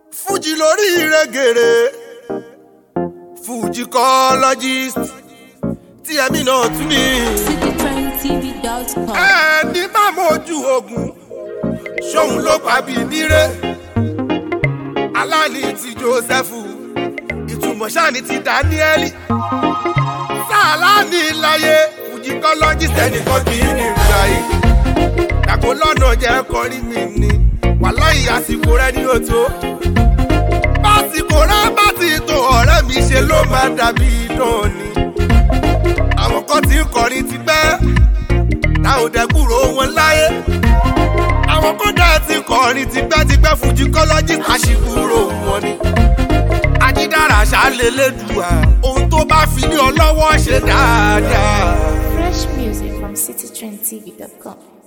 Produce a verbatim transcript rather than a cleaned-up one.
Fuji lórí ìrẹ́gèrè fujicologist tí ẹ̀mí náà tún ní. city trend t v dot com. ẹni bá mojú ogun ṣóun ló pàbí nírè aláàní ti Jósẹ́fù ìtumọ̀ sáàní ti Dáníẹ́lì sáàláàní láyé fujicologist ẹnìkan kì í nìra yìí dàgbò lọ́nà jẹ́ kọrí mi ni wàláhì àsìkò rẹ ní òtó básìkò rẹ bá ti tó ọ̀rẹ́ mi ṣe ló máa dàbí idán ni àwọn kan ti ń kọrin ti pẹ́ tá ò dẹ́kúrò wọn láyé àwọn kan dá ti kọrin ti pẹ́ ti pẹ́ fujicologist àṣìkúrò wọn ni ajídára ṣàlélẹ́dùá ohun tó bá fi ní ọ lọ́wọ́ ṣe dáadáa. Fresh music from city trend t v dot com.